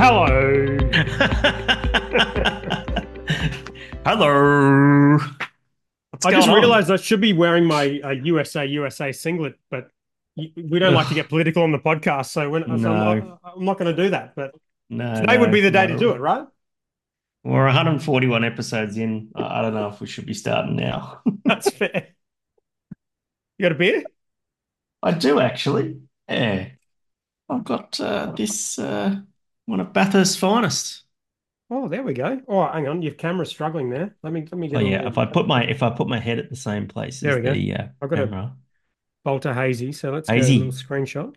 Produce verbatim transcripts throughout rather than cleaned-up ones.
Hello. Hello. What's I going just on? realized I should be wearing my uh, U S A U S A singlet, but y- we don't like to Ugh, get political on the podcast, so, when, so I'm no, not, I'm not going to do that. But no, today would be no, the day to no. do it, right? We're one hundred forty-one episodes in. I I don't know if we should be starting now. That's fair. You got a beer? I do actually. Yeah, I've got uh, this uh, one of Bathurst's finest. Oh, there we go. Oh, hang on, your camera's struggling there. Let me let me Oh get a yeah, little. if I put my if I put my head at the same place There as we go. the uh, I've got a camera, Bolter Hazy, so let's go a little hazy screenshot.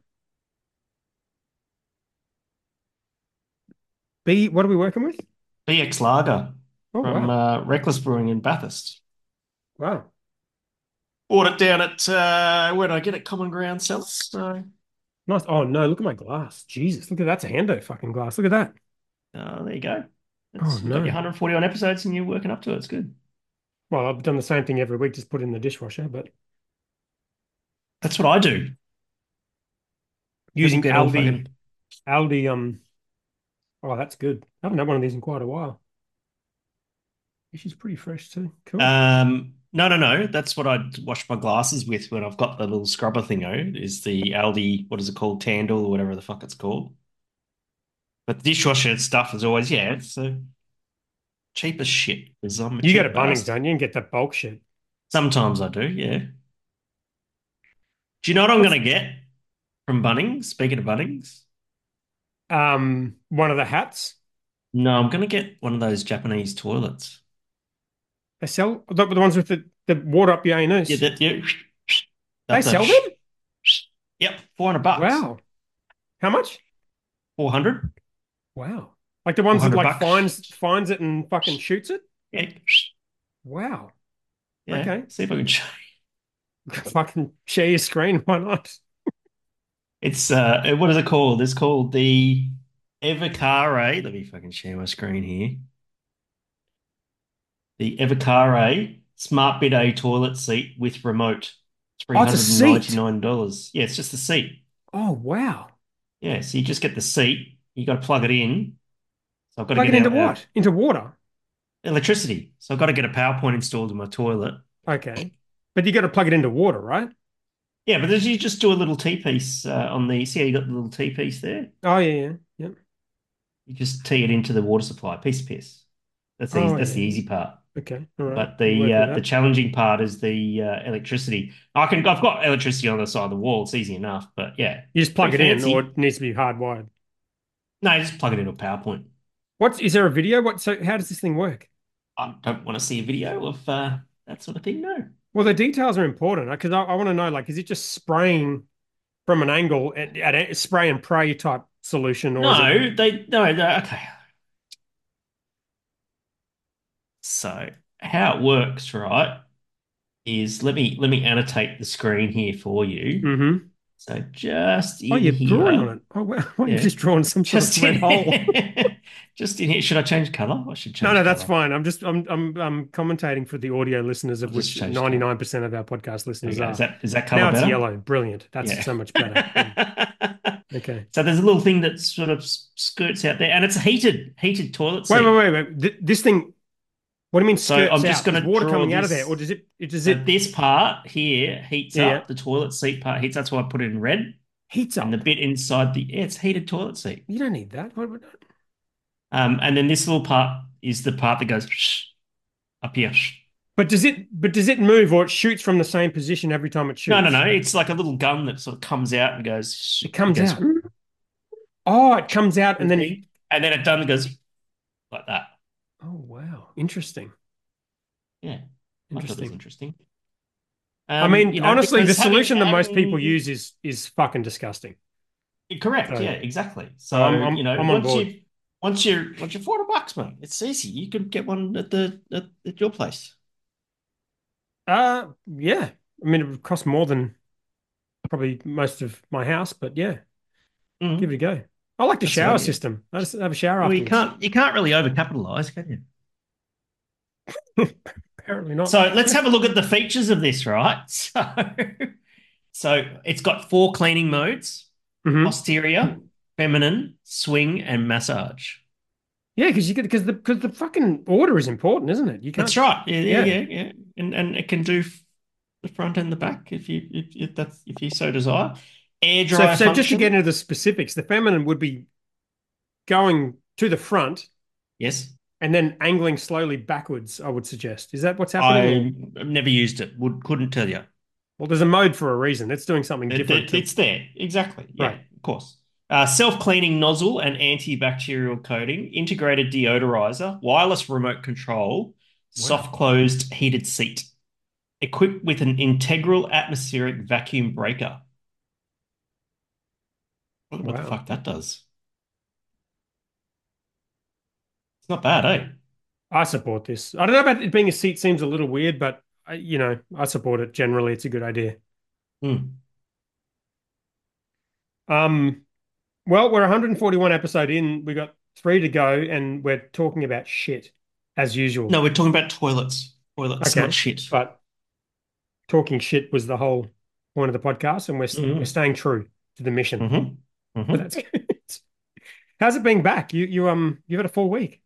B, what are we working with? B X Lager Oh, from wow. uh, Reckless Brewing in Bathurst. Wow. Bought it down at uh, where did I get it? Common Ground Cellars. So Nice. Oh, no, look at my glass. Jesus, look at that's a Hendo fucking glass. Look at that. uh, there you go. Oh, It's you got your no. one hundred forty on episodes and you're working up to it. It's good. Well, I've done the same thing every week, just put it in the dishwasher, but That's what I do. People using get all Aldi, fucking. Aldi, um, oh, that's good. I haven't had one of these in quite a while. She's pretty fresh too. Cool. Um, no, no, no. That's what I wash my glasses with when I've got the little scrubber thingo. Is the Aldi, what is it called, Tandle or whatever the fuck it's called. But the dishwasher stuff is always, yeah, it's uh, cheap as shit because I'm a You go to cheap Bunnings, bastard. don't you? And get that bulk shit. Sometimes I do, yeah. Do you know what I'm What's going to get from Bunnings? Speaking of Bunnings, um one of the hats? no, I'm going to get one of those Japanese toilets. They sell the, the ones with the, the water up your Yeah, anus. that, yeah, They up the, sell them? yep, four hundred bucks. Wow. How much? four hundred? Wow. Like the ones that four hundred like bucks. finds finds it and fucking shoots it? Yeah, Wow. yeah. Okay. See if I can show Fucking share your screen. Why not? you. It's uh, what is it called? It's called the Evocare. Let me fucking share my screen here. The Evocare Smart Bidet toilet seat with remote. Oh, it's a three hundred seat. ninety-nine dollars. Yeah, it's just the seat. Oh, wow. Yeah, so you just get the seat. You got to plug it in. So I've got to Plug get it into out uh, what? Into water. electricity. So I've got to get a power point installed in my toilet. Okay. But you got to plug it into water, right? Yeah, but there's, you just do a little T-piece uh, on the, see how you got the little T-piece there? Oh, yeah, yeah. Yeah. You just tee it into the water supply, piece of piss. That's the easy, Oh, that's the yeah. easy part. Okay. All right. But We'll the work with uh, the that. challenging part is the uh, electricity. I can I've got electricity on the side of the wall. It's easy enough, but yeah, You just plug pretty it in, or fancy. it needs to be hardwired. No, just plug it into a PowerPoint. What's is there a video? What so how does this thing work? I don't want to see a video of uh, that sort of thing. No, Well, the details are important because I, I want to know, like, is it just spraying from an angle at, at a spray and pray type solution, or is it? no, they no. no okay, so how it works, right? Is let me let me annotate the screen here for you. Mm-hmm. So just Oh, in you're drawing on here, it. Oh, wow. Why you've yeah, just drawn some sort of just red hole? in just in here. Should I change color? I should No, change no, that's color. fine. I'm just I'm I'm I'm commentating for the audio listeners, I'll of just which change color. ninety-nine percent of our podcast There we listeners go. Is are. that is that color Now it's better? yellow. Brilliant. That's Yeah. so much better. Good. Okay. So there's a little thing that sort of skirts out there, and it's a heated heated toilet Wait, wait, seat. wait, wait. Th- This thing, what do you mean So skirts I'm just out? going There's to water draw coming out of there, or this. does it, it does So it this part here heats yeah, yeah. up. The toilet seat part heats. That's why I put it in red. Heats And the up? bit inside the yeah, it's heated toilet seat. You don't need that. What, what- Um, and then this little part is the part that goes up here. But does it but does it move, or it shoots from the same position every time it No, no, shoots? no. It's like a little gun that sort of comes out and goes. It It comes goes. out. Oh, it comes out and then And then it done goes like that. oh wow. Interesting. Yeah, I thought it was Interesting. interesting. I Um, mean, you know, honestly, the because having solution that most people having use is is fucking disgusting. correct, So yeah, exactly. so So, I'm you I'm know, I'm on once board. you once you're once you're four hundred bucks, mate, it's easy. You could get one at the at, at your place. Uh yeah. I mean, it would cost more than probably most of my house, but yeah, give it Mm, a go. I like the that's the shower way, yeah. system. I just have a shower Well, you afterwards. can't you can't really overcapitalize, can you? Apparently not. So let's have a look at the features of this, right? So, so it's got four cleaning modes: Hmm. posterior, feminine, swing, and massage. Yeah, because you get because the because the fucking order is important, isn't it? You That's can't. right. Yeah, yeah, Yeah. yeah, yeah. And and it can do the front and the back if you if, if that's if you so desire. Air So dryer so just to get function. into the specifics, the feminine would be going to the front Yes. and then angling slowly backwards, I would suggest. Is that what's happening? Or I never used it. Would couldn't tell you. well, there's a mode for a reason. It's doing something It, different it- to it's there. Exactly. Yeah, right. of course. Uh, self-cleaning nozzle and antibacterial coating, integrated deodorizer, wireless remote control, Wow. soft closed heated seat, equipped with an integral atmospheric vacuum breaker. I wonder what the Wow. fuck that does. It's not bad, eh? I support this. I don't know about it being a seat seems a little weird, but I, you know, I support it. Generally, it's a good idea. Hmm. Um, well, we're one hundred forty-one episode in. We got three to go, and we're talking about shit as usual. No, we're talking about toilets. Toilets, not Okay, shit. but talking shit was the whole point of the podcast, and we're we're Mm-hmm. staying true to the mission. Mm-hmm. So Mm-hmm. that's good. How's it being back? You you um you've had a full week.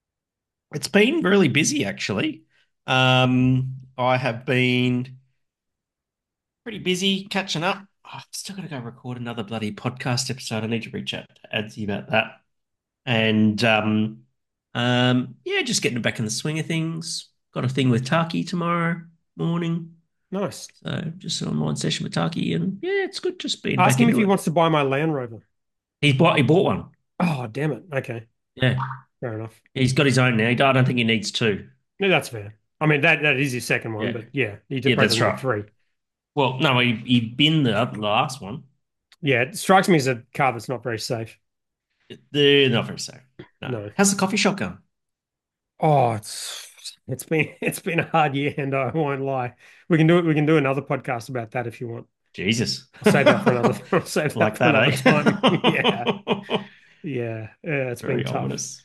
It's been really busy, actually. Um, I have been pretty busy catching up. Oh, I've still got to go record another bloody podcast episode. I need to reach out to Adsy about that. And um, um, yeah, just getting back in the swing of things. Got a thing with Taki tomorrow morning. Nice. So just an online session with Taki, and yeah, it's good just being Ask back him if into he it. wants to buy my Land Rover. He bought he bought one. Oh, damn it. Okay, Yeah, fair enough. he's got his own now. I don't think he needs two. No, that's fair. I mean that that is his second one, Yeah, but yeah, he yeah, probably that's doesn't need right. three. Well, no, he he binned the, the last one. Yeah, it strikes me as a car that's not very safe. They're not very safe. No. No. How's the coffee shop going? Oh, it's it's been it's been a hard year, and I won't lie. We can do it. We can do another podcast about that if you want. Jesus. I'll save that for another. I'll save that Like for that, another time. Yeah, eh? yeah, yeah. It's been Very tough. ominous.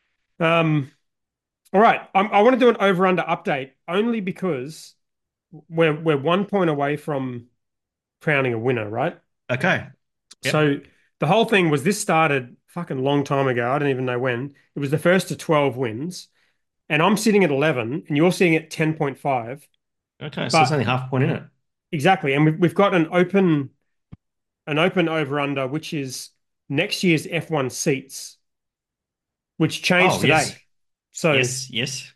Um. All right. I'm, I want to do an over under update only because we're we're one point away from crowning a winner, right? Okay. Yep. So the whole thing was this started fucking long time ago. I don't even know when. It was the first to twelve wins. And I'm sitting at eleven and you're sitting at ten point five. Okay. So it's But only half a point in it. exactly. And we've, we've got an open an open over under, which is next year's F one seats, which changed Oh, yes. today. So Yes. Yes.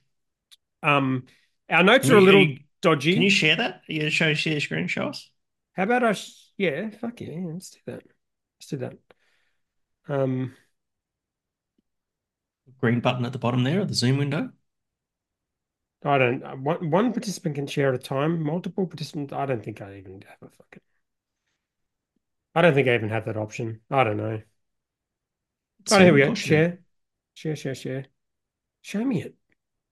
um, our notes Can are a you, are little you can you dodgy. share that? Are you show share screen show us? How about us? Yeah, fuck yeah, yeah, let's do that. Let's do that. Um, Green button at the bottom there of the Zoom window. I don't. uh, One one participant can share at a time. Multiple participants. I don't think I even have a fucking. I don't think I even have that option. I don't know. Oh, here we Zoom, of go. course you do. Share, share, share, share. Show me it.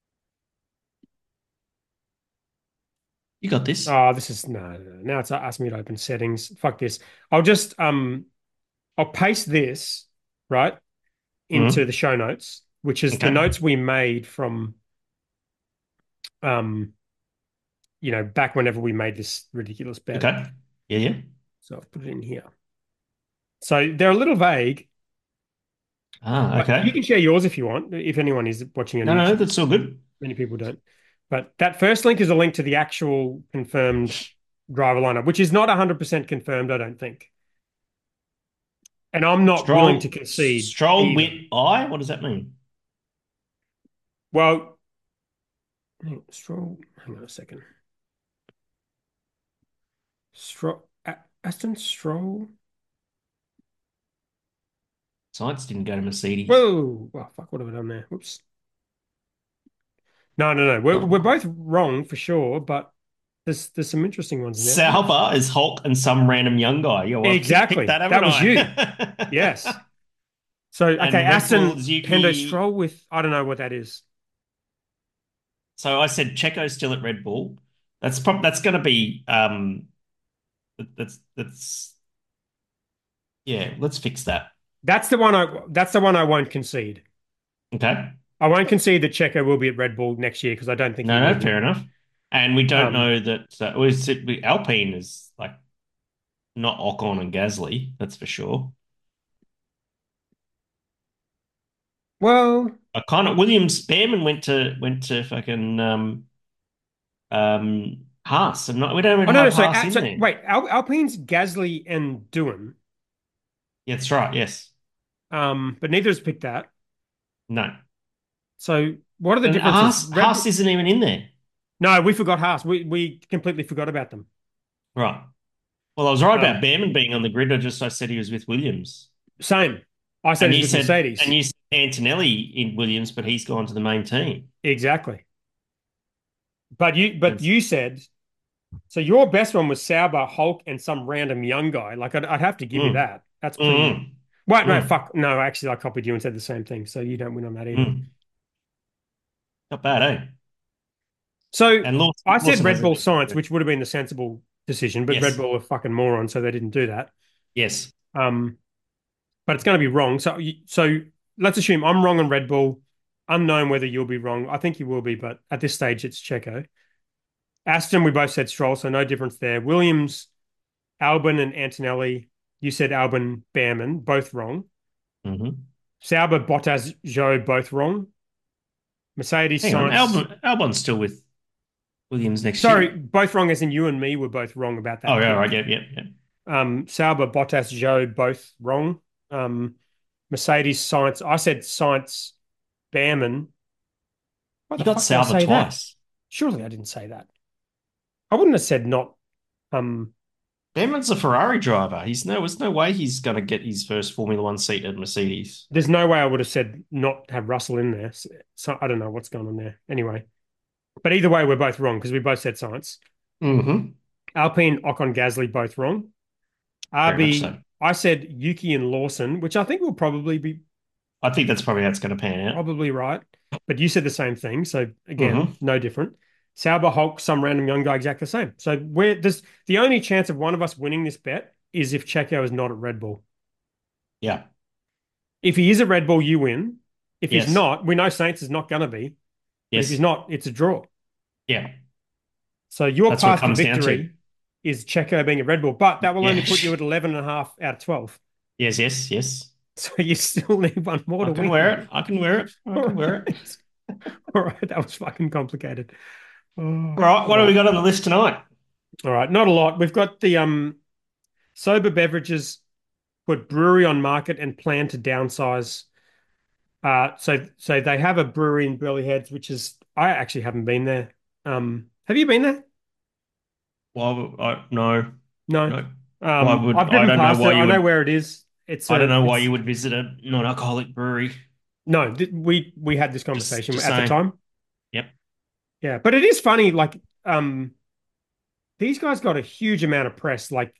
You got this. Oh, this is no, no, no. Now it's asking me to open settings. Fuck this. I'll just um I'll paste this right into Hmm. the show notes, which is the Okay. notes we made from um you know back whenever we made this ridiculous bet. Okay. Yeah. Yeah. So I've put it in here. So they're a little vague, Ah. but you Okay. can share yours if you want. If anyone is watching on No, no, YouTube, that's all good. many people don't. But that first link is a link to the actual confirmed driver lineup, which is not one hundred percent confirmed, I don't think. And I'm not willing to Stroll, concede stroll either. with I. What does that mean? Well, hang- Stroll, hang on a second. Stroll, A- Aston Stroll. Science didn't go to Mercedes. Whoa, well, fuck, what have I done there? Whoops. No, no, no. We're we're both wrong for sure, but there's there's some interesting ones in there. Whoops. Sauber is Hulk and some random young guy. Yeah, well, I've just picked Exactly. that, haven't That was you. Yes. I? So, okay, And Red Bull, Aston Hendo Zuki. Stroll with I don't know what that is. So I said Checo's still at Red Bull. That's prob that's going to be um. That's that's yeah. Let's fix that. That's the one I that's the one I won't concede. Okay. I won't concede that Checo will be at Red Bull next year because I don't think he No, will no, fair be. enough. And we don't Um, know that. Uh, well, is it, Alpine is like not Ocon and Gasly. That's for sure. Well, I kind of Williams Behrman went to went to fucking um um Haas, and not, we don't oh even no, no. have So, Haas uh, in so there. wait, Al Alpine's Gasly and Doohan, Yeah, that's right. Yes. um, but neither has picked that. No. So, what are the And differences? Haas Red Haas Bull. isn't even in there. No, we forgot Haas. We we completely forgot about them. Right. Well, I was right Um, about Behrman being on the grid. I just I said he was with Williams, Same. I said and he's you with said and Mercedes. you said Antonelli in Williams, but he's gone to the main team. Exactly. But you but That's, you said so. Your best one was Sauber, Hulk, and some random young guy. Like I'd, I'd have to give you mm, that. That's pretty. mm, Wait, no, mm, fuck. No, actually, I copied you and said the same thing. So you don't win on that either. mm. Not bad, eh? So And Lawson, I said Lawson Red hasn't Bull been very Science, good. which would have been the sensible decision, but Red Yes. Bull are fucking morons, so they didn't do that. Yes. Um, but it's going to be wrong. So, so let's assume I'm wrong on Red Bull. Unknown whether you'll be wrong. I think you will be, but at this stage, it's Checo. Aston, we both said Stroll, so no difference there. Williams, Albon, and Antonelli. You said Albon, Behrman, both wrong. Hmm. Sauber, Bottas, Zhou, both wrong. Mercedes, Hang on. Science. Albon Albon's still with Williams next Sorry, year. both wrong, as in you and me were both wrong about Oh that yeah, right. pick. Yep, yep, yep. Um, Sauber, Bottas, Zhou, both wrong. Um, Mercedes, Science. I said Science, Behrman. Why You the got fuck did I Sauber say that? twice. Surely I didn't say that. I wouldn't have said not. Um, Behrman's a Ferrari driver. He's no, there's no way he's going to get his first Formula One seat at Mercedes. there's no way I would have said not have Russell in there. So, so I don't know what's going on there. Anyway, but either way, we're both wrong because we both said Science. Hmm. Alpine, Ocon, Gasly, both wrong. Very much so. R B, I said Yuki and Lawson, which I think will probably be I think that's probably how it's going to pan out. probably right. But you said the same thing. So again, Hmm. no different. Sauber, Hulk, some random young guy, exactly the same. So where does the only chance of one of us winning this bet is if Checo is not at Red Bull. Yeah. If he is at Red Bull, you win. If he's Yes. not, we know Saints is not going to be. But if he's Yes. not, it's a draw. Yeah. So your That's what it path to comes down to. victory is Checo being at Red Bull, but that will only Yeah. put you at eleven and a half out of twelve. Yes. Yes. Yes. So you still need one more I to can wear win. it. I can wear it. I All can wear it. right. All right. That was fucking complicated. Oh, All right. all What have we right. got on the list tonight? All right. Not a lot. We've got the um sober beverages put brewery on market and plan to downsize. Uh so so they have a brewery in Burley Heads, which is I actually haven't been there. Um have you been there? Well, I, no, No. no. Why Um, would I've I driven don't know past it. why I you know would where it is. It's I don't a, know why it's you would visit a non-alcoholic brewery. no. Th we we had this Just conversation just at the saying. time. Yep. Yeah, but it is funny. Like, um, these guys got a huge amount of press. Like,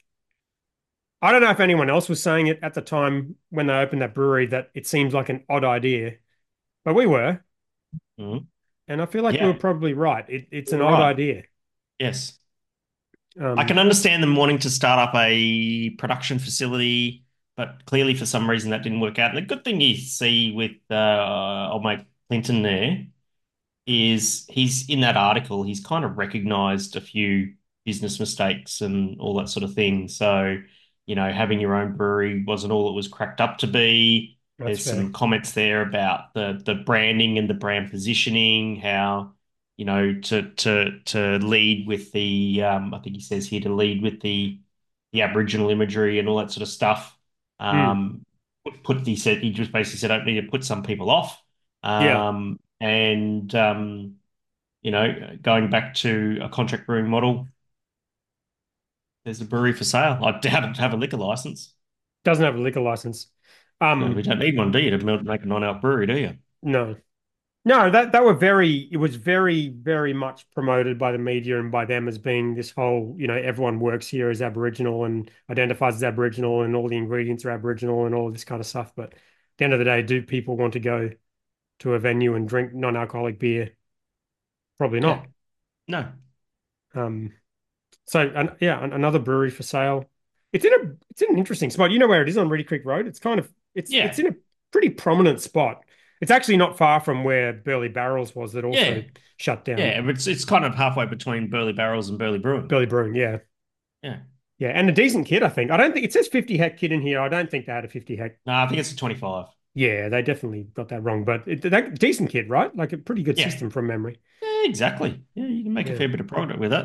I don't know if anyone else was saying it at the time when they opened that brewery that it seems like an odd idea, but we were, Mhm. and I feel like we were Yeah, probably right. It, it's you're an odd right. idea. Yes. I can Um, understand them wanting to start up a production facility, but clearly for some reason that didn't work out. And the good thing you see with uh, old mate Clinton there is he's in that article, he's kind of recognized a few business mistakes and all that sort of thing. So, you know, having your own brewery wasn't all it was cracked up to be. that's There's fair. some comments there about the the branding and the brand positioning, how, you know, to to to lead with the um, I think he says here to lead with the the Aboriginal imagery and all that sort of stuff. Hmm. Um, put, put he said he just basically said I need to put some people off. Yeah, Um, and um, you know, going back to a contract brewing model, there's a brewery for sale. I doubt it to have a liquor license. doesn't have a liquor license. No, we Um, don't need one, do you, to make a non-alc brewery, do you? no. No, that that were very, it was very, very much promoted by the media and by them as being this whole, you know, everyone works here as Aboriginal and identifies as Aboriginal and all the ingredients are Aboriginal and all of this kind of stuff. But at the end of the day, do people want to go to a venue and drink non-alcoholic beer? Probably Yeah. not. No. Um, so an, yeah, an, another brewery for sale. It's in a it's in an interesting spot. You know where it is on Reedy Creek Road? It's kind of it's it's Yeah. in a pretty prominent spot. It's actually not far from where Burley Barrels was that Yeah. also shut down. Yeah. It's it's kind of halfway between Burley Barrels and Burley Brewing. Burley Brewing, yeah. Yeah. Yeah, and a decent kit, I think. I don't think it says fifty hect kit in here. I don't think they had a fifty hect. No, I think it's a twenty-five. Yeah, they definitely got that wrong, but it, that decent kit, right? Like a pretty good Yeah. system from memory. Yeah, exactly. Yeah, you can make a Yeah. fair bit of product with it.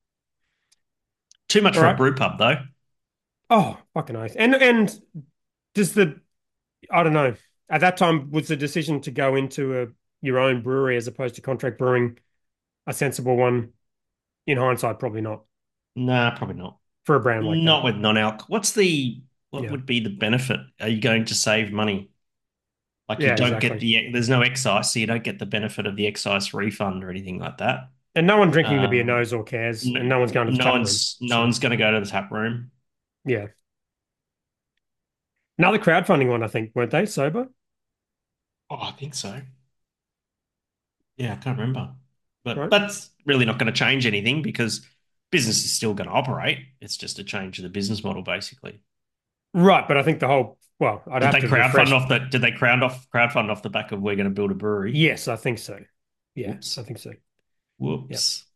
Too much All for a right. brew pub, though. Oh, fucking nice. And and does the I don't know. At that time, was the decision to go into a your own brewery as opposed to contract brewing a sensible one? In hindsight, probably not Nah, probably not. for a brand like Not that. with non-alc. What's the what Yeah. would be the benefit? Are you going to save money? Like you Yeah, don't get exactly. the there's no excise, so you don't get the benefit of the excise refund or anything like that. And no one drinking the beer Um, knows or cares, and no, no one's going to the no tap room. one's no So one's going to go to the tap room. yeah. Another crowdfunding one, I think, weren't they? Sober, Oh, I think so. Yeah, I can't remember. But right? that's really not going to change anything because business is still going to operate. It's just a change of the business model, basically. Right, but I think the whole well, I'd Did have they to crowdfund refresh. off that? Did they crowd off crowdfund off the back of we're going to build a brewery? Yes, I think so. Yeah, I Whoops. think so. Yeah. Whoops.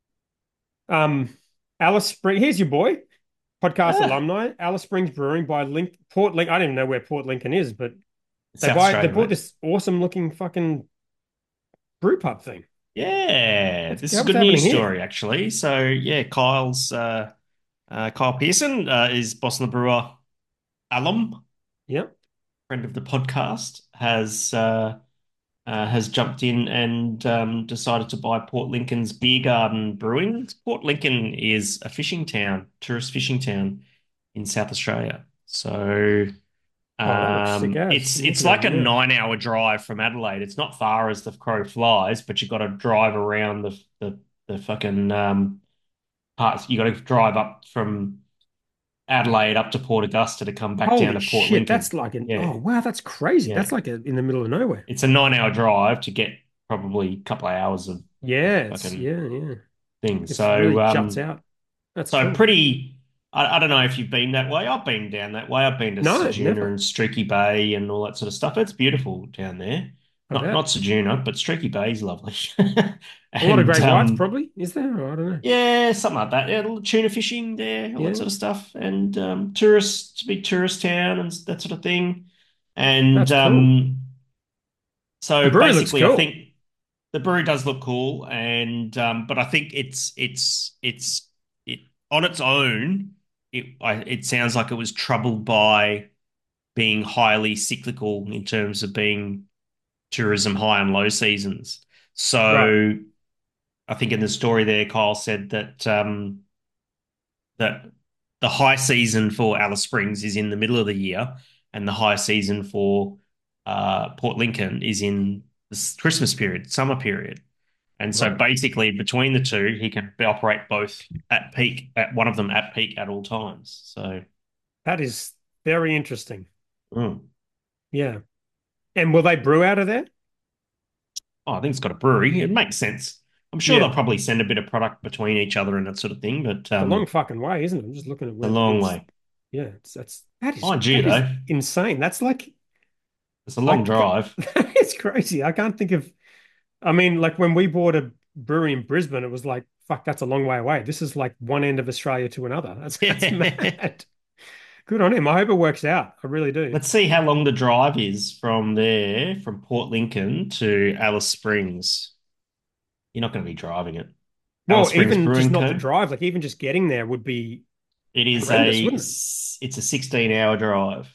Um, Alice Spring. Here's your boy, podcast Ah, alumni. Alice Springs Brewing by Link Port Link. I don't even know where Port Lincoln is, but it's they South buy they Australia, bought mate. this awesome looking fucking brew pub thing. Yeah, What's this is a what's good happening news here? story, actually. So, yeah, Kyle's uh, uh, Kyle Pearson uh, is Boston the Brewer alum, Yeah. friend of the podcast, has uh, uh, has jumped in and um, decided to buy Port Lincoln's Beer Garden Brewing. Port Lincoln is a fishing town, tourist fishing town in South Australia. So Oh, that looks sick um, as. it's I'm it's looking at like it a now. nine hour drive from Adelaide. It's not far as the crow flies, but you've got to drive around the the, the fucking um, parts. You got to drive up from Adelaide up to Port Augusta to come back down Holy to Port shit, that's Lincoln. like an Yeah, oh wow, that's crazy. yeah. That's like a, in the middle of nowhere. It's a nine hour drive to get probably a couple of hours of, of Yeah, it's fucking yeah, yeah. things. It's really So juts um out. That's so cool. pretty I, I don't know if you've been that way. I've been down that way. I've been to No, Ceduna never. and Streaky Bay and all that sort of stuff. It's beautiful down there. I Not not bet. Ceduna, but Streaky Bay is lovely. A lot of And great whites, um probably. Is there? Or I don't know. yeah, something like that. Yeah, little tuna fishing there, all that Yeah, sort of stuff. And um tourists, big tourist town and that sort of thing. And that's cool. um The so brewery looks basically I cool. think the brewery does look cool, and um, but I think it's it's it's it on its own. It I, it sounds like it was troubled by being highly cyclical in terms of being tourism high and low seasons. Right. So I think in the story there, Kyle said that um, that the high season for Alice Springs is in the middle of the year, and the high season for uh, Port Lincoln is in the Christmas period, summer period. And so Right. basically, between the two, he can operate both at peak, at one of them at peak at all times. So, That is very interesting. mm. Yeah. And will they brew out of there? Oh, I think it's got a brewery. It makes sense. I'm sure they'll Yeah. probably send a bit of product between each other and that sort of thing, but It's a long um, fucking way, isn't it? I'm just looking at it's a where long it's way. yeah, it's that's that is Mind you, that is though, insane. That's like it's a I long ca- drive. it's crazy. I can't think of I mean, like when we bought a brewery in Brisbane, it was like, fuck, that's a long way away. This is like one end of Australia to another. That's that's mad. Good on him. I hope it works out. I really do. Let's see how long the drive is from there, from Port Lincoln to Alice Springs. You're not going to be driving it. Alice Well, Springs even just Brewing not the Co. drive, like even just getting there would be It is horrendous, a wouldn't it? it's a sixteen hour drive.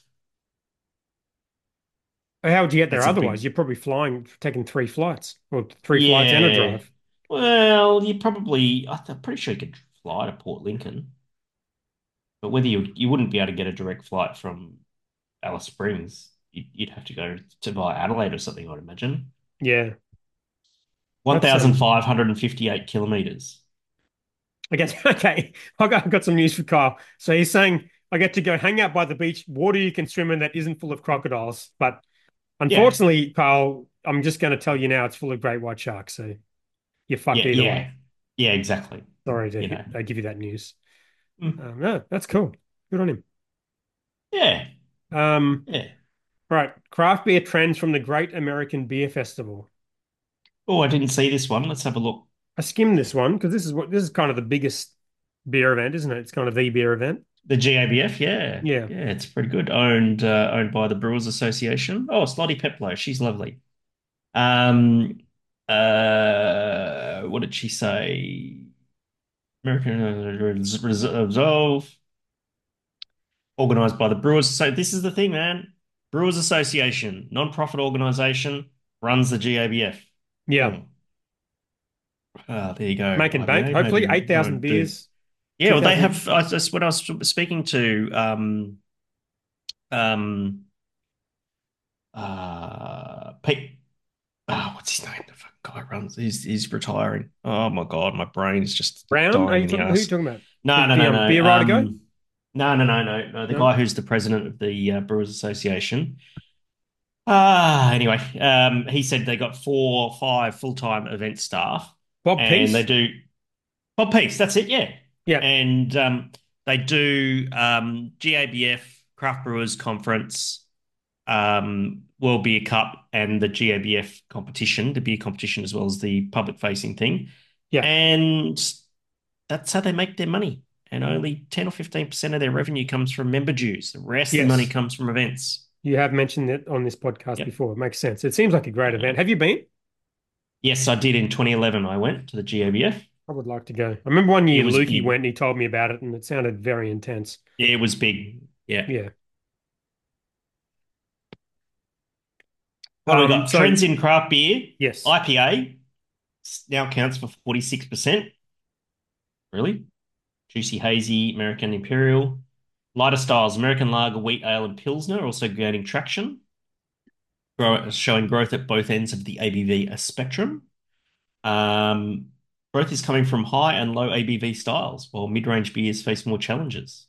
How would you get there That's a otherwise? big You're probably flying, taking three flights or three flights and a Yeah. drive. Well, you probably, I'm pretty sure you could fly to Port Lincoln, but whether you you wouldn't be able to get a direct flight from Alice Springs, you'd, you'd have to go to via Adelaide or something, I'd imagine. Yeah, that's um. one thousand five hundred fifty-eight kilometers. I guess okay. I got, I got some news for Kyle. So he's saying I get to go hang out by the beach, water you can swim in that isn't full of crocodiles. But Yeah, unfortunately, Kyle, I'm just going to tell you now, it's full of great white sharks. So you're fucked yeah, either way. yeah, yeah, exactly. Sorry You to know, I give you that news. Mm. Um, no, that's cool. Good on him. yeah, Um, yeah. right, craft beer trends from the Great American Beer Festival. Oh, I didn't see this one. Let's have a look. I skimmed this one because this is what this is kind of the biggest beer event, isn't it? It's kind of the beer event. The G A B F, yeah. Yeah. Yeah, it's pretty good. Owned uh, owned by the Brewers Association. Oh, it's Lottie Peplow. She's lovely. Um uh what did she say? American Res- Resolve, organized by the Brewers. So this is the thing, man. Brewers Association, non-profit organization, runs the G A B F. Yeah. Boom. Ah, there you go, Making bank. I B A. Maybe Hopefully, eight go thousand and do. beers, Yeah, well, they two thousand. have. I just when I was speaking to um um uh Pete. Oh, what's his name? The fucking guy runs. He's he's retiring. Oh my God, my brain is just Brown? Are dying you in the talking, who are you ass. talking about? The No, no, no, beer, no. beer rider guy? Um, no, no, no, no, no. The No. guy who's the president of the uh, Brewers Association. Ah, anyway, um, he said they got four, or five full-time event staff, Bob and they Peace? do Bob Peace. That's it, yeah. Yeah. And um, they do um, G A B F Craft Brewers Conference, um, World Beer Cup, and the G A B F competition, the beer competition, as well as the public-facing thing. Yeah. And that's how they make their money. And only ten or fifteen percent of their revenue comes from member dues. The rest of the money Yes. comes from events. You have mentioned it on this podcast Yep. before. It makes sense. It seems like a great Yeah. event. Have you been? Yes, I did in twenty eleven. I went to the G A B F. I would like to go. I remember one It year was Lukey went big. and he told me about it, and it sounded very intense. Yeah, it was big. Yeah. Yeah. What do we Um, got? so Trends in craft beer. yes. I P A now counts for forty-six percent. Really? Juicy Hazy, American Imperial. Lighter styles, American Lager, Wheat Ale, and Pilsner are also gaining traction, grow, showing growth at both ends of the A B V spectrum. Um, growth is coming from high and low A B V styles, while mid-range beers face more challenges.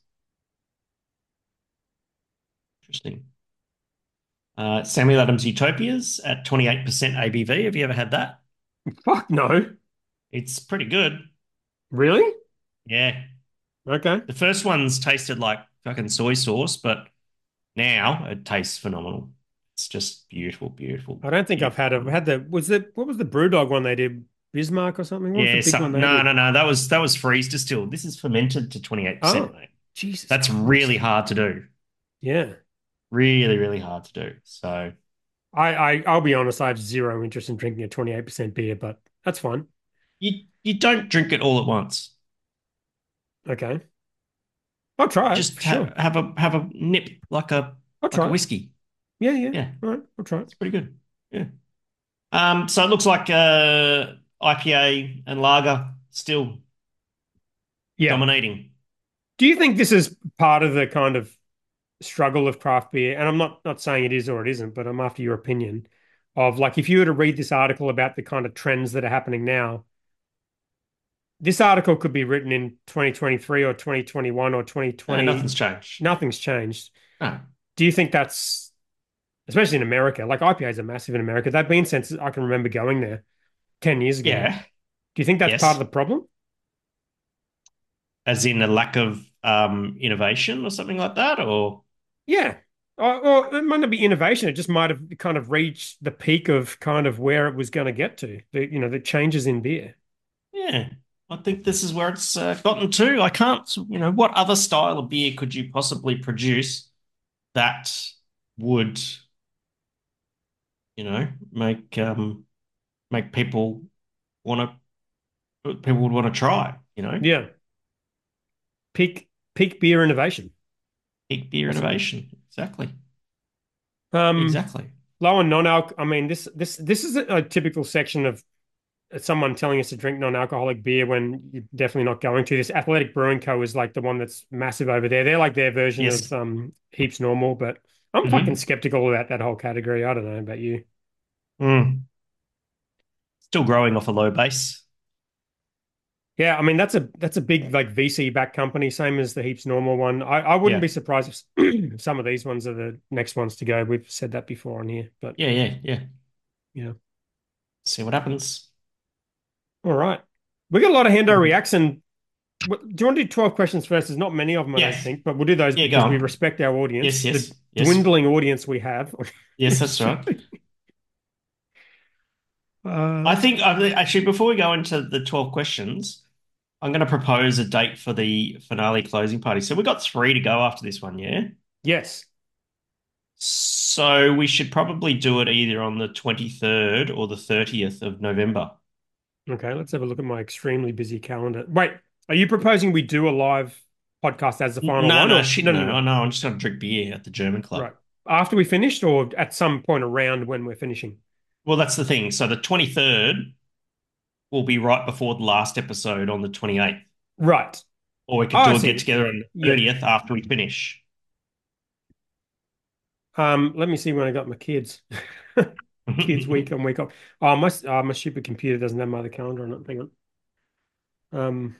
Interesting. Uh, Samuel Adams Utopias at twenty-eight percent A B V. Have you ever had that? Fuck no. It's pretty good. Really? Yeah. Okay. The first ones tasted like fucking soy sauce, but now it tastes phenomenal. It's just beautiful, beautiful, I don't think I've beautiful had a wine. had the was the what was the Brewdog one they did? Bismarck or something? What was the Yeah, big one something. they No, did? no, no. That was that was freeze distilled. This is fermented to twenty-eight percent, Oh, mate. Jesus That's really Christ. hard to do. Yeah. Really, really hard to do. So I, I I'll be honest, I have zero interest in drinking a twenty-eight percent beer, but that's fine. you you don't drink it all at once. Okay. I'll try it for Just sure. ha have a have a nip like a I'll like a try it. whiskey. Yeah, yeah. Yeah, All right, I'll try it. it's pretty good. Yeah. Um. So it looks like uh, I P A and lager still Yeah. dominating. Do you think this is part of the kind of struggle of craft beer? And I'm not not saying it is or it isn't, but I'm after your opinion of like if you were to read this article about the kind of trends that are happening now, this article could be written in twenty twenty-three or twenty twenty-one or Uh, twenty twenty. nothing's changed. Nothing's changed. No. Do you think that's, especially in America, like I P As are massive in America. They've been since I can remember going there ten years ago. Yeah. Do you think that's part of Yes. the problem? As in a lack of um innovation or something like that, or Yeah. Or, or it might not be innovation. It just might have kind of reached the peak of kind of where it was going to get to. The, you know, the changes in beer. yeah. I think this is where it's uh, gotten to. I can't, you know, what other style of beer could you possibly produce that would, you know, make um make people want to people would want to try, you know, Yeah. Peak peak beer innovation, big beer possibly. innovation. Exactly. Um, Exactly. low and non-alc. I mean, this this this is a, a typical section of someone telling us to drink non-alcoholic beer when you're definitely not going to. This Athletic Brewing Co. is like the one that's massive over there. They're like their version of Yes. um Heaps Normal, but I'm fucking Hmm. skeptical about that whole category. I don't know about you. Mm. Still growing off a low base. Yeah, I mean that's a that's a big like V C backed company, same as the Heaps Normal one. I, I wouldn't Yeah. be surprised if some of these ones are the next ones to go. We've said that before on here, but Yeah, yeah, yeah. yeah. See what happens. All right. We got a lot of Hendo Mhm. reacts and what- do you want to do twelve questions first? There's not many of them, I don't Yes. think, but we'll do those Yeah, go because we on. respect our audience, Yes, the yes, yes. dwindling audience we have. Yes, that's right. Uh, I think I actually before we go into the twelve questions, I'm going to propose a date for the finale closing party. So we've got three to go after this one, yeah? Yes. So we should probably do it either on the twenty-third or the thirtieth of November. Okay, let's have a look at my extremely busy calendar. Wait, are you proposing we do a live podcast as the N- final No, one, no, or shit, no, no, no. no? I know. I'm just going to drink beer at the German Right. club. After we finished, or at some point around when we're finishing? Well, that's the thing. So the twenty-third will be right before the last episode on the twenty-eighth. Right. Or we Oh, could I do a get see. together on the Yeah. thirtieth after we finish. Um, let me see when I got my kids. Kids week on week off. Oh, my uh, my stupid computer doesn't have my other calendar on it. Hang on. Um,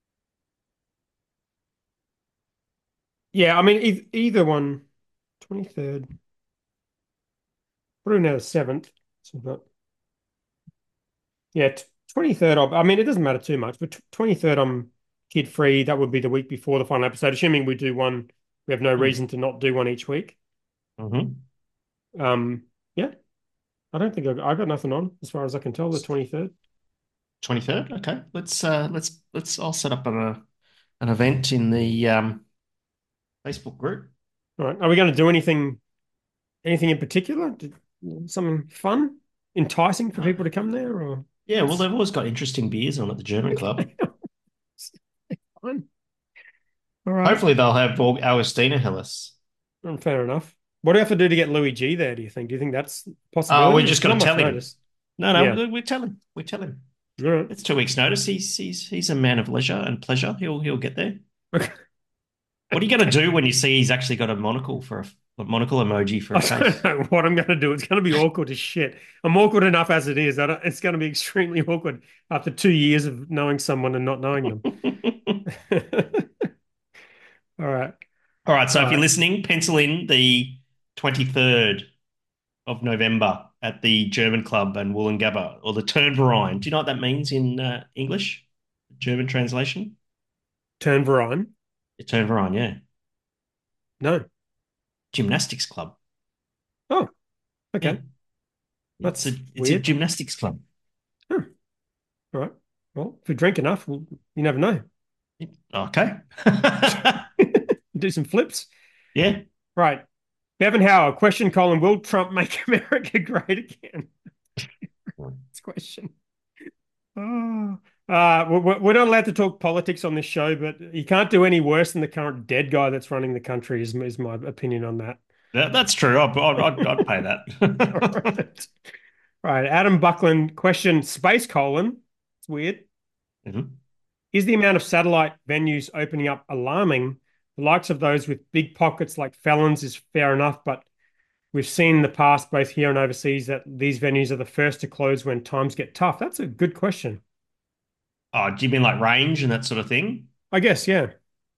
yeah, I mean e either one, twenty-third. Probably now the seventh. So, but yeah, t twenty-third. I'll, I mean, it doesn't matter too much, but t twenty-third, I'm kid free. That would be the week before the final episode, assuming we do one. We have no reason to not do one each week. Mm-hmm. Um, yeah, I don't think I've, I got nothing on as far as I can tell. The twenty-third. twenty-third. Okay. Let's uh let's let's I'll set up an uh, an event in the um Facebook group. All right. Are we going to do anything anything in particular? Did- Something fun, enticing for Uh, people to come there, or yeah, well what's they've always got interesting beers on at the German club. okay? Fine. All right. Hopefully they'll have Borg Augustina Hillis. Mm, fair enough. What do you have to do to get Louis G there, do you think? Do you think that's a Uh, we possibility? just It's got to not much tell him. notice. No, no, Yeah. we, we tell him. We tell him. All right. It's two weeks' notice. He's he's he's a man of leisure and pleasure. He'll he'll get there. Okay. What are you going to do when you see he's actually got a monocle for a, a monocle emoji for a I don't face? know what I'm going to do. It's going to be awkward as shit. I'm awkward enough as it is. I don't, it's going to be extremely awkward after two years of knowing someone and not knowing them. All right. All right, so All if you're right. listening, pencil in the twenty-third of November at the German Club and Wollongabba, or the Turnverein. Do you know what that means in uh, English? German translation? Turn Verein. The Turnverein, yeah. No. Gymnastics club. Oh, Yeah. okay. It's a That's it's a weird. gymnastics club. Huh. All right. Well, if we drink enough, we'll, you never know. Okay. Do some flips. Yeah. Right. Bevan Howard, question, Colin, will Trump make America great again? This question. Oh. Uh, we're, we're not allowed to talk politics on this show, but you can't do any worse than the current dead guy that's running the country, is, is my opinion on that. That, that's true. I'd, I'd, I'd pay All that. right. Right. Adam Buckland, question, space colon. It's weird. Mhm. Is the amount of satellite venues opening up alarming? The likes of those with big pockets like felons is fair enough, but we've seen in the past, both here and overseas, that these venues are the first to close when times get tough. That's a good question. Oh, do you mean like range and that sort of thing? I guess, yeah.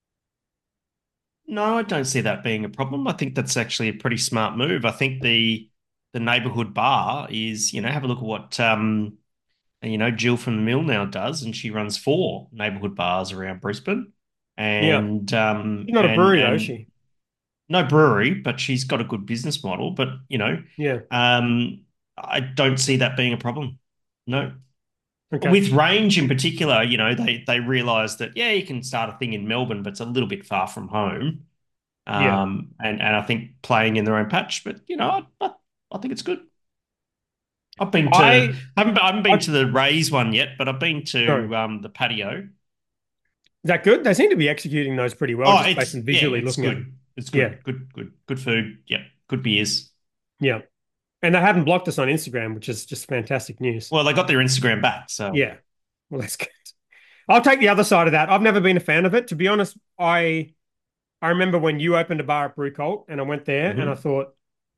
No, I don't see that being a problem. I think that's actually a pretty smart move. I think the the neighborhood bar is, you know, have a look at what um you know, Jill from the Mill now does, and she runs four neighborhood bars around Brisbane. Yeah. And um She's not a and brewery though, is and she? no brewery, but she's got a good business model. But, you know, Yeah. um I don't see that being a problem. No. Okay. With range in particular, you know, they they realize that yeah, you can start a thing in Melbourne, but it's a little bit far from home. Yeah. Um, and and I think playing in their own patch, but you know, I, I, I think it's good. I've been to I haven't I haven't been I to the Rays one yet, but I've been no. to um the patio. Is that good? They seem to be executing those pretty well, Oh, just based it's on yeah, visually it's looking at them. good. It's Yeah. good. Good, good, good food. Yep, good beers. Yeah. And they haven't blocked us on Instagram, which is just fantastic news. Well, they got their Instagram back, so Yeah. Well, that's good. I'll take the other side of that. I've never been a fan of it. To be honest, I I remember when you opened a bar at Brew Cult and I went there and I mhm, thought,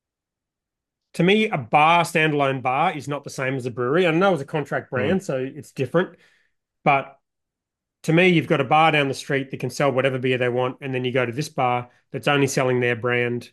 to me, a bar, standalone bar, is not the same as a brewery. I know it's a contract brand, mm, so it's different. But to me, you've got a bar down the street that can sell whatever beer they want, and then you go to this bar that's only selling their brand.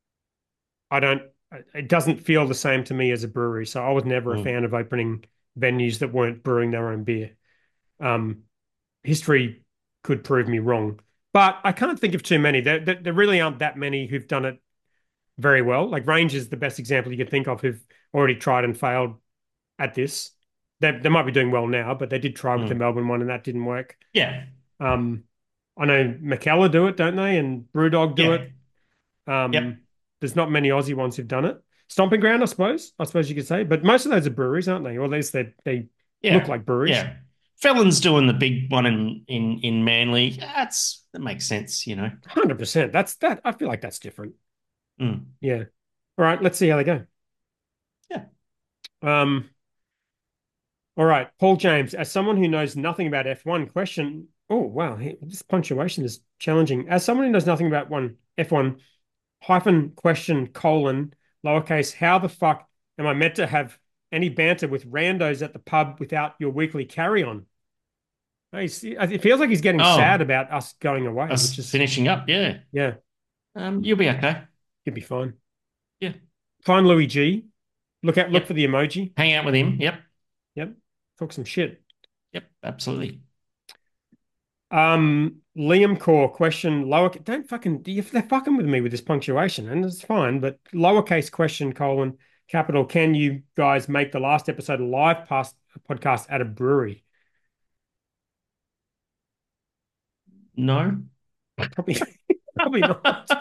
I don't, it doesn't feel the same to me as a brewery. So I was never a mm, fan of opening venues that weren't brewing their own beer. Um, History could prove me wrong, but I can't think of too many. There, there, there really aren't that many who've done it very well. Like Range is the best example you could think of who've already tried and failed at this. they they might be doing well now, but they did try with the Mm. Melbourne one and that didn't work. Yeah, Um, I know McKellar do it, don't they? And Brewdog do yeah, it. yep, Um, there's not many Aussie ones who've done it. Stomping Ground, I suppose. I suppose you could say, but most of those are breweries, aren't they? Or at least they they look yeah, like breweries. yeah. Felon's doing the big one in in in Manly. That's that makes sense, you know. one hundred percent. That's that. I feel like that's different. Mm. Yeah. All right. Let's see how they go. Yeah. Um. All right. Paul James, as someone who knows nothing about F one, question. Oh wow, he- this punctuation is challenging. As someone who knows nothing about one F one hyphen question colon lowercase, how the fuck am I meant to have any banter with randos at the pub without your weekly carry on? He's, it feels like he's getting sad Oh, about us going away, which us is, finishing up. Yeah. yeah, Um, you'll be okay. he'd be fine. Yeah. Find Louis G. Look out, look Yep. for the emoji. Hang out with him. Yep. Yep. Talk some shit. Yep. Absolutely. Um, Liam Core question lower. Don't fucking if they're fucking with me with this punctuation, and it's fine. But lowercase question colon capital. Can you guys make the last episode a live past podcast at a brewery? No. Probably, probably not.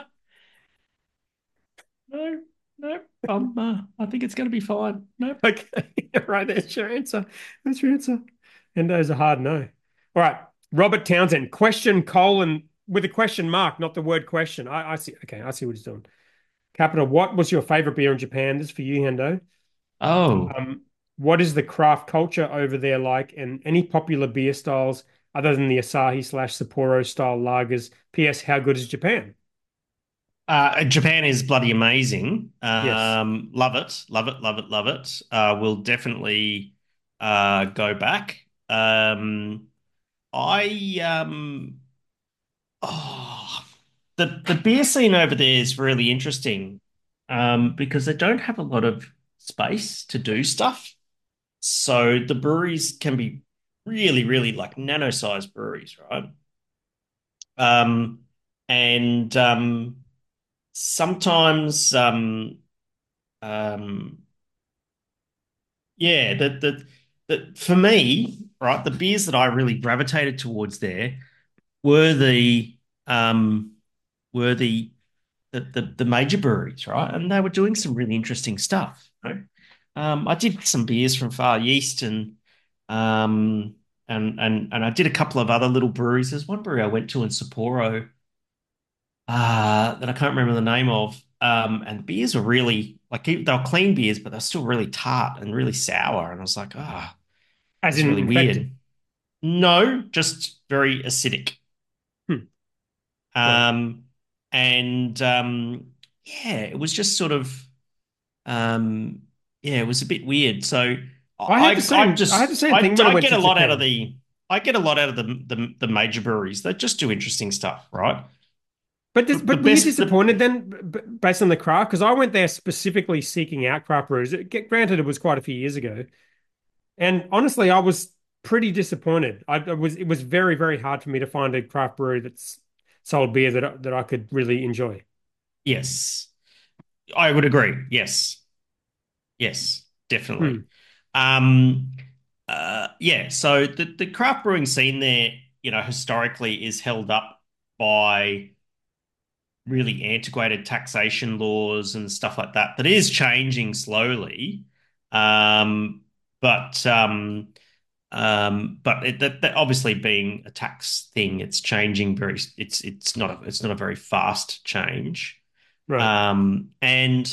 No. No. Um. Uh, I think it's going to be fine. No. Okay, right. There's your answer. That's your answer. And those are hard no. All right, Robert Townsend. Question colon with a question mark, not the word question. I, I see. Okay, I see what he's doing. Capital. What was your favorite beer in Japan? This is for you, Hendo. Oh. Um, what is the craft culture over there like, and any popular beer styles other than the Asahi slash Sapporo style lagers? P S. How good is Japan? Uh, Japan is bloody amazing. Yes. Um, love it, love it, love it, love it. Uh, we'll definitely uh, go back. Um, I um, oh, the the beer scene over there is really interesting um, because they don't have a lot of space to do stuff. So the breweries can be really, really like nano-sized breweries, right? Um, and um, sometimes um, um, yeah, the, the the for me, right, the beers that I really gravitated towards there were the um were the the the, the major breweries, right? And they were doing some really interesting stuff. You know? Um, I did some beers from Far East and um and and and I did a couple of other little breweries. There's one brewery I went to in Sapporo uh, that I can't remember the name of. Um, and beers were really like they were clean beers, but they're still really tart and really sour. And I was like, ah, oh, As it's in really infected. weird. No, just very acidic. Hmm. Right. Um, and um, yeah, it was just sort of um, yeah, it was a bit weird. So I had the I I same. I had the just same I thing when I I went get to a lot out of Japan. the I get a lot out of the the, the major breweries. They just do interesting stuff, right? But this, The but were you best the disappointed then, b- based on the craft? Because I went there specifically seeking out craft brews. It- Granted, it was quite a few years ago, and honestly, I was pretty disappointed. I, I was. It was very, very hard for me to find a craft brewery that's sold beer that I- that I could really enjoy. yes. I would agree. Yes. Yes, definitely. Hmm. Um, uh, yeah, so the, the craft brewing scene there, you know, historically is held up by really antiquated taxation laws and stuff like that. That is changing slowly. Um, but um, um, but it, that, that obviously being a tax thing, it's changing very. It's it's not a it's not a very fast change. Right. Um, and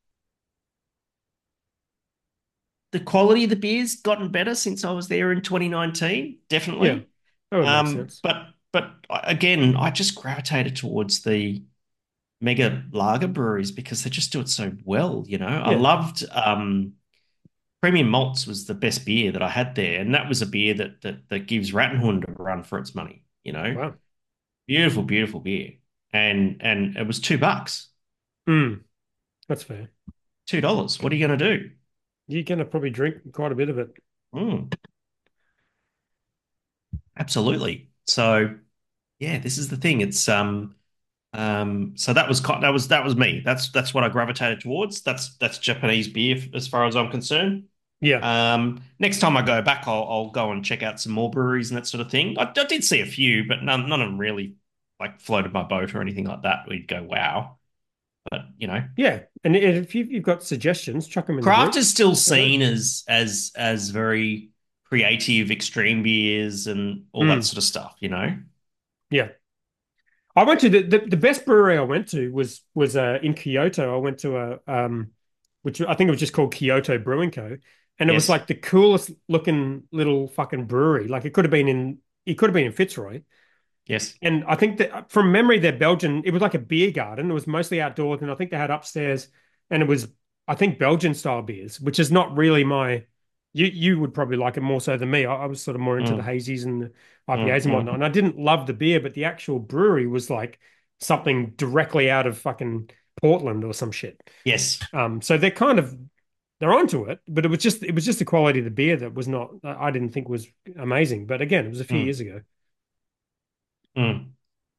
the quality of the beer's gotten better since I was there in twenty nineteen, Yeah. definitely. That would make Um, sense. but but again, I just gravitated towards the mega lager breweries because they just do it so well. You know, I Yeah. loved um, Premium Malts was the best beer that I had there, and that was a beer that that that gives Rattenhund a run for its money. You know, Wow. beautiful, beautiful beer, and and it was two bucks, Hmm. That's fair. two dollars. What are you going to do? You're gonna probably drink quite a bit of it. Mm, absolutely. So yeah, this is the thing. It's um um so that was that was that was me. That's that's what I gravitated towards. That's that's Japanese beer as far as I'm concerned. Yeah. Um, next time I go back, I'll, I'll go and check out some more breweries and that sort of thing. I, I did see a few, but none, none of them really like floated my boat or anything like that. We'd go, wow. But you know, Yeah. And if you've, you've got suggestions, chuck them in the craft group. is still I know. seen as as as very creative, extreme beers and all that Mm, sort of stuff. You know. yeah. I went to the, the, the best brewery I went to was was uh, in Kyoto. I went to a um, which I think it was just called Kyoto Brewing Co. And it was Yes. like the coolest looking little fucking brewery. Like it could have been in it could have been in Fitzroy. Yes. And I think that from memory, they're Belgian. It was like a beer garden. It was mostly outdoors, and I think they had upstairs, and it was, I think, Belgian style beers, which is not really my. You you would probably like it more so than me. I, I was sort of more into the Mm, hazies and the mm, I P As and whatnot, mm. and I didn't love the beer, but the actual brewery was like something directly out of fucking Portland or some shit. Yes. Um, so they're kind of they're onto it, but it was just it was just the quality of the beer that was not I didn't think was amazing. But again, it was a few Mm, years ago. mm.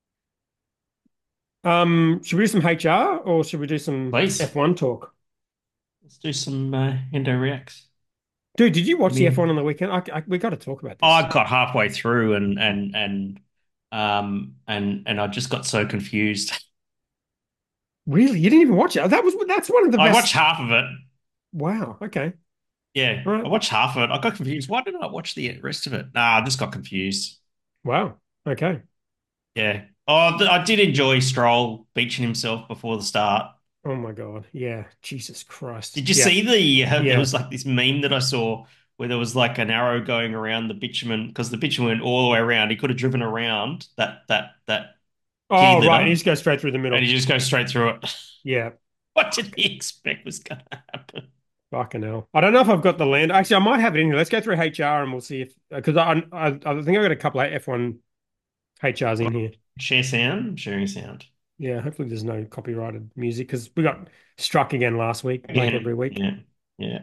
Um, should we do some H R or should we do some Please. F one talk? Let's do some uh, Endo Reacts. Dude, did you I watch the F one on mean, the weekend? I, I, we got to talk about this. I got halfway through and and and um and and I just got so confused. Really? You didn't even watch it? That was that's one of the I watched best. half of it. Wow. Okay. Yeah, All I right. watched half of it. I got confused. Why didn't I watch the rest of it? Nah, I just got confused. Wow. Okay. Yeah. Oh, th- I did enjoy Stroll beaching himself before the start. Oh my God. Yeah. Jesus Christ. Did you Yeah. see the? Uh, there Yeah. was like this meme that I saw where there was like an arrow going around the bitumen because the bitumen went all the way around. He could have driven around that that that gear Oh, right. And you litter, just go straight through the and middle. he just goes straight through it. Yeah. What did he expect was going to happen? Fucking hell. I don't know if I've got the land. Actually, I might have it in here. Let's go through H R and we'll see if because I, I I think I got a couple of F one H Rs in here. Share sound, sharing sound. Yeah. Hopefully there's no copyrighted music because we got struck again last week, like Yeah, every week. yeah, yeah.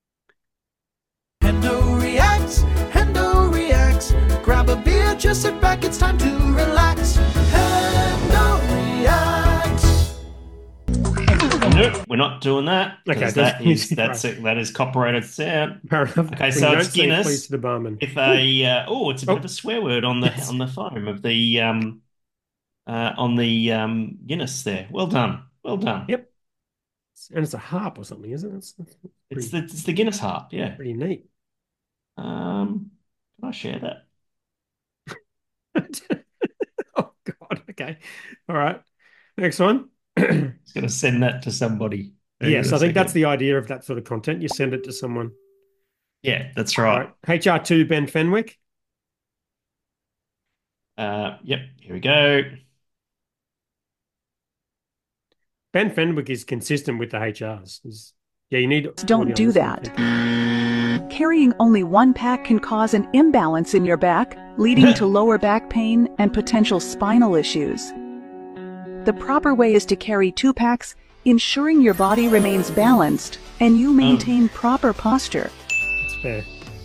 Hendo reacts, Hendo reacts. Grab a beer, just sit back, it's time to relax. Hendo reacts. Nope, we're not doing that Okay, because there's that is music, that's right. it. That is copyrighted sound. Fair enough. Okay, When you so don't it's say please Guinness to the barman. with Oh, a uh, oh, it's a bit of a oh, swear word on the yes. on the foam of the um uh on the um Guinness there. Well done, well done. Yep. And it's a harp or something, isn't it? It's, it's It's pretty, the it's the Guinness harp. Yeah. pretty neat. Um, can I share that? Oh God. Okay. All right. Next one. Just gonna send that to somebody. Hang on Yes, a I think that's second. the idea of that sort of content. You send it to someone. Yeah, that's All right. right. H R two, Ben Fenwick. Uh, yep. Here we go. Ben Fenwick is consistent with the H Rs. He's- yeah, you need Don't audio do on this one, I that. think. Carrying only one pack can cause an imbalance in your back, leading to lower back pain and potential spinal issues. The proper way is to carry two packs, ensuring your body remains balanced and you Um, maintain proper posture. It's fair.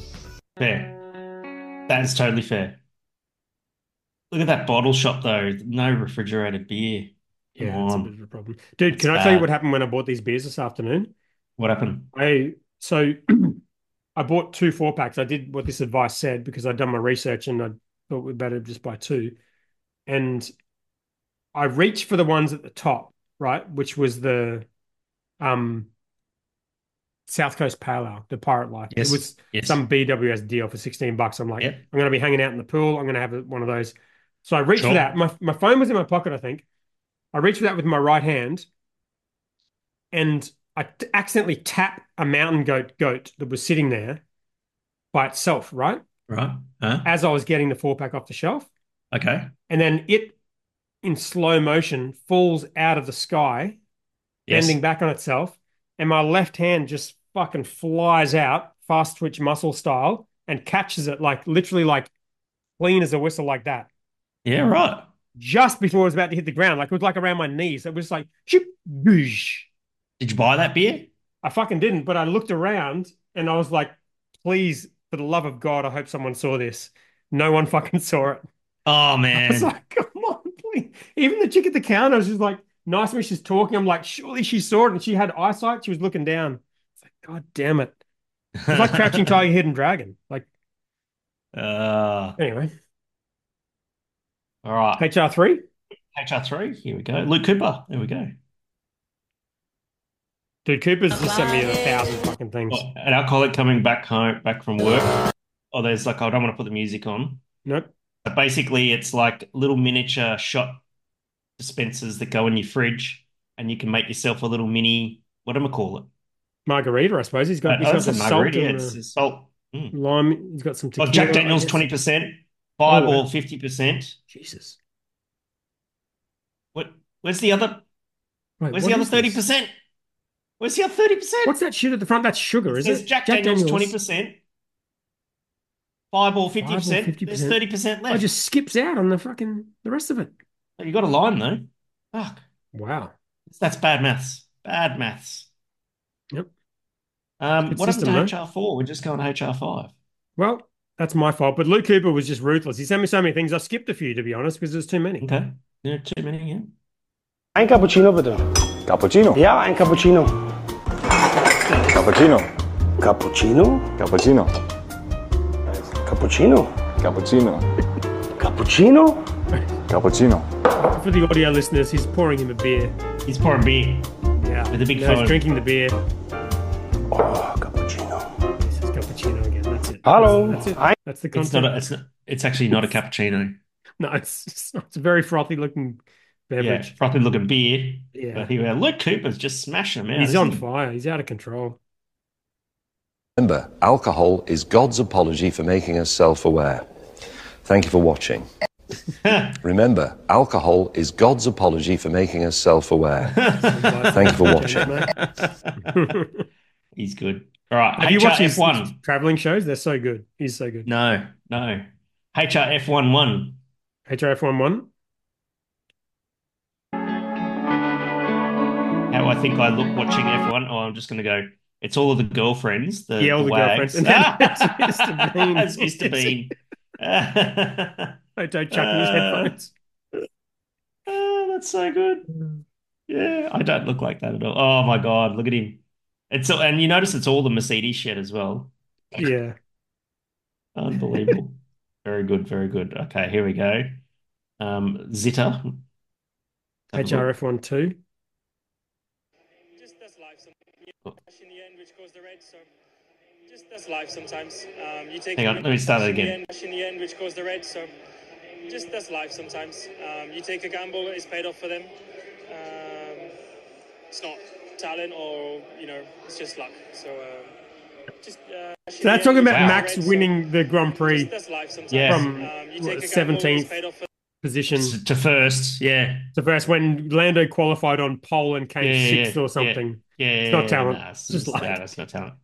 fair. That's totally fair. Look at that bottle shop though. No refrigerated beer. Come Yeah, it's a bit on. of a problem. Dude, That's can I tell you bad. what happened when I bought these beers this afternoon? What happened? I so I bought two four packs. I did what this advice said because I'd done my research and I thought we'd better just buy two. And I reached for the ones at the top, right, which was the um South Coast Pale Ale, the Pirate Life. It Yes. was Yes. some B W S deal for sixteen bucks. I'm like, Yep. I'm gonna be hanging out in the pool. I'm gonna have one of those. So I reached for Sure. that. My my phone was in my pocket, I think. I reached for that with my right hand and I t- accidentally tapped a mountain goat goat that was sitting there by itself, right? Right. Huh? As I was getting the four pack off the shelf. Okay. And then it in slow motion falls out of the sky, bending Yes. back on itself. And my left hand just fucking flies out, fast twitch muscle style, and catches it like literally like clean as a whistle like that. Yeah. Right. Just before it was about to hit the ground. Like it was like around my knees. It was like, shoop, boosh. Did you buy that beer? I fucking didn't, but I looked around and I was like, please, for the love of God, I hope someone saw this. No one fucking saw it. Oh I was man. like, come on, please. Even the chick at the counter was just like, nice when she's talking. I'm like, surely she saw it and she had eyesight. She was looking down. It's like, God damn it. It's like Crouching Tiger, Hidden Dragon. Like Uh, anyway, all right. H R three. H R three. Here we go. Luke Cooper. There we go. Dude, Cooper's just sent me a thousand fucking things. What, an alcoholic coming back home, back from work. Oh, there's like, I don't want to put the music on. Nope. But basically, it's like little miniature shot dispensers that go in your fridge, and you can make yourself a little mini. What am I call it? Margarita, I suppose. He's got Uh, he's oh, got that's the a salt margarita. Yeah, and it's, the it's salt. Mm. lime. He's got some Oh, tequila, Jack I Daniels guess. twenty percent, Oh, Fireball fifty percent. Jesus. What? Where's the other? Wait, Where's what the other is this? thirty percent? Where's the other thirty percent? What's that shit at the front? That's sugar, It is says it? Jack, Daniels twenty percent, Fireball fifty Fireball percent. fifty There's percent. thirty percent Oh, it left. just skips out on the fucking the rest of it. You got a line though. Fuck. Wow. That's bad maths. Bad maths. Yep. Um, Good what happened system, to though. H R four? We're just going to H R five. Well, that's my fault. But Luke Cooper was just ruthless. He sent me so many things. I skipped a few, to be honest, because there's too many. Okay. There are too many, yeah. Ein Cappuccino bitte. Cappuccino. Ja, ein Cappuccino. Cappuccino. Cappuccino? Cappuccino. Cappuccino? Cappuccino. Cappuccino? Cappuccino. For the audio listeners, he's pouring him a beer. He's pouring beer. Yeah. With a big Now he's phone. drinking the beer. Oh, Cappuccino. This is cappuccino again. That's it. Hello. That's, that's it. Ein That's the It's content. not. A, it's not. It's actually not a cappuccino. No, it's, it's it's a very frothy looking Yeah, beverage. frothy looking beer. Yeah. But here, Luke Cooper's just smashing them out. He's isn't on he? fire. He's out of control. Remember, alcohol is God's apology for making us self-aware. Thank you for watching. Remember, alcohol is God's apology for making us self-aware. Thank you for watching. He's good. All right. Have you watched his H R F one? traveling shows? They're so good. He's so good. No, no. H R F one one. H R F one one. How I think I look watching F one. Oh, I'm just going to go. It's all of the girlfriends. The, Yeah, all the wags. girlfriends. And then it's Mister Bean. It's Mister Bean. I don't chucking his Uh, headphones. Oh, that's so good. Yeah, I don't look like that at all. Oh my God, look at him. It's and you notice it's all the Mercedes shit as well. Yeah. Unbelievable. Very good, very good. Okay, here we go. Um, Zitter. Have a look. H R F one two. Just that's life sometimes. In the end, which goes the red. So just that's life sometimes. Um, you take. Hang on, let me start that in the again. end, in the end, which goes the red. So just that's life sometimes. Um, you take a gamble, it's paid off for them. Um, it's not talent or you know, it's just luck. So. Um, just, uh, So they're talking about Wow. Max winning the Grand Prix Just that's life sometimes. Yeah. from Um, you what, take a gamble, it's seventeenth paid off for position To first, yeah. to first when Lando qualified on pole and came Yeah, yeah, sixth yeah, or something. Yeah, It's not talent. Nah, It's just like- nah, that's not talent.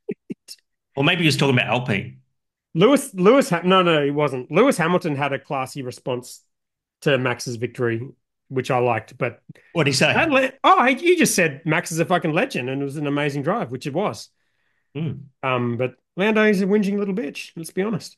Or maybe he was talking about Alpine. Lewis, Lewis, ha- no, no, he wasn't. Lewis Hamilton had a classy response to Max's victory, which I liked. But What did he say? that le- oh, he- you just said Max is a fucking legend, and it was an amazing drive, which it was. Hmm. Um, but Lando is a whinging little bitch. Let's be honest.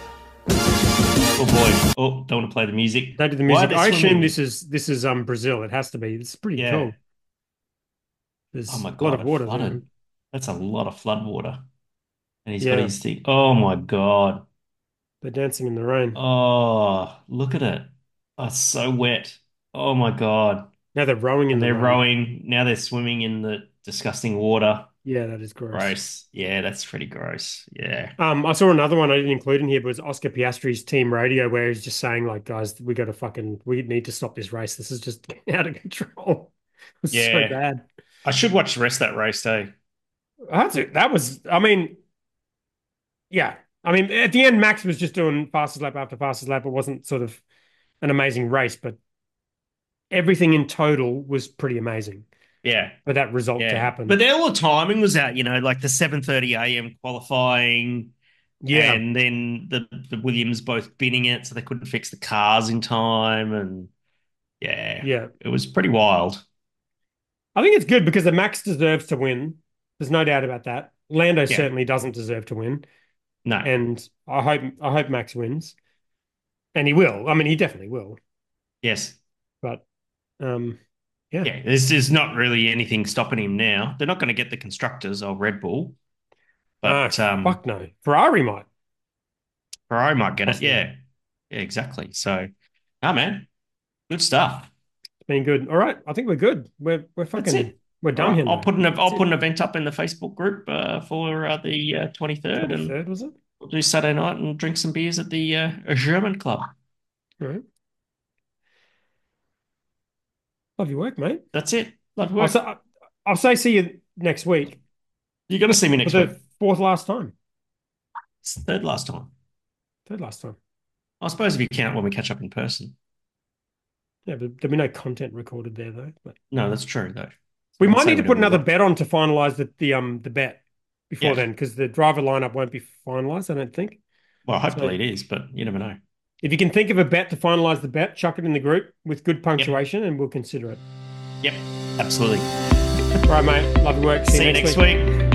Oh boy. Oh, don't want to play the music. Don't do the Why are music. they I assume swimming? this is this is um Brazil. It has to be. It's pretty Yeah. cool. There's Oh my a lot God, of water it there. flooded. That's a lot of flood water. And he's Yeah. got his thing. Oh my God. They're dancing in the rain. Oh, look at it. Oh, it's so wet. Oh my God. Now they're rowing in And the they're rain. rowing. Now they're swimming in the disgusting water. Yeah, that is gross. Gross. Yeah, that's pretty gross. Yeah. Um, I saw another one I didn't include in here, but it was Oscar Piastri's team radio, where he's just saying, like, guys, we got to fucking, we need to stop this race. This is just getting out of control. It was so Yeah. bad. I should watch the rest of that race, eh? That's it. That was, I mean, yeah. I mean, at the end, Max was just doing fastest lap after fastest lap. It wasn't sort of an amazing race, but everything in total was pretty amazing Yeah. for that result to Yeah. happen. But then all the timing was out, you know, like the seven thirty a m qualifying. yeah, And then the, the Williams both binning it, so they couldn't fix the cars in time. And yeah, yeah. it was pretty wild. I think it's good because the Max deserves to win. There's no doubt about that. Lando Yeah. certainly doesn't deserve to win. No. And I hope I hope Max wins, and he will. I mean, he definitely will. Yes. But um, yeah, Yeah, there's, there's not really anything stopping him now. They're not going to get the constructors or Red Bull. But Ah, um, fuck no. Ferrari might. Ferrari might get it. Possibly. Yeah, yeah, exactly. So, ah, man, good stuff. It's been good. All right. I think we're good. We're we're That's fucking it. we're All done right, here I'll now. put an I'll That's put an it. event up in the Facebook group uh, for uh, the uh, twenty-third, and twenty-third, was it? we'll do Saturday night and drink some beers at the uh, German club. All right. Love your work, mate. That's it. Love I'll work. say, I'll say see you next week You're going to see me for next the week. fourth last time. It's the third last time. Third last time. I suppose if you count when we catch up in person. Yeah, but there'll be no content recorded there though. But No, that's true though. we I'd might say need to we put do another well. bet on to finalize the the um the bet before Yeah. then, because the driver lineup won't be finalized, I don't think. Well, hopefully So- it is, but you never know. If you can think of a bet to finalize the bet, chuck it in the group with good punctuation and we'll consider it. Yep, absolutely. All right, mate. Love your work. See you next week.